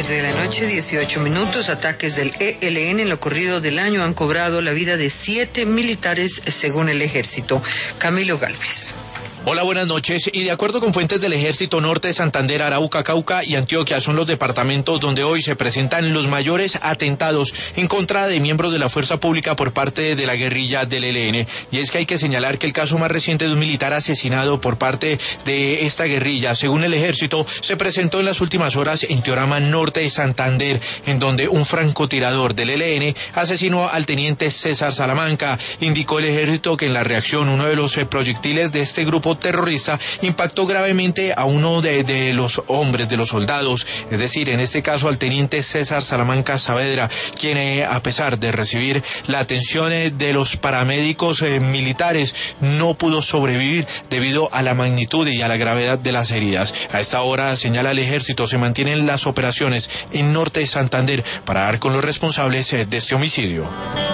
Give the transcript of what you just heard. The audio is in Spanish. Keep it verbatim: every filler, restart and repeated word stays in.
siete de la noche, dieciocho minutos. Ataques del E L N en lo corrido del año han cobrado la vida de siete militares según el ejército. Camilo Gálvez. Hola, buenas noches. Y de acuerdo con fuentes del Ejército, Norte, Santander, Arauca, Cauca y Antioquia son los departamentos donde hoy se presentan los mayores atentados en contra de miembros de la fuerza pública por parte de la guerrilla del E L N. Y es que hay que señalar que el caso más reciente de un militar asesinado por parte de esta guerrilla, según el Ejército, se presentó en las últimas horas en Teorama, Norte de Santander, en donde un francotirador del E L N asesinó al teniente César Salamanca. Indicó el Ejército que en la reacción uno de los proyectiles de este grupo terrorista impactó gravemente a uno de, de los hombres, de los soldados, es decir, en este caso al teniente César Salamanca Saavedra, quien eh, a pesar de recibir la atención eh, de los paramédicos eh, militares, no pudo sobrevivir debido a la magnitud y a la gravedad de las heridas. A esta hora, señala el Ejército, se mantienen las operaciones en Norte de Santander para dar con los responsables eh, de este homicidio.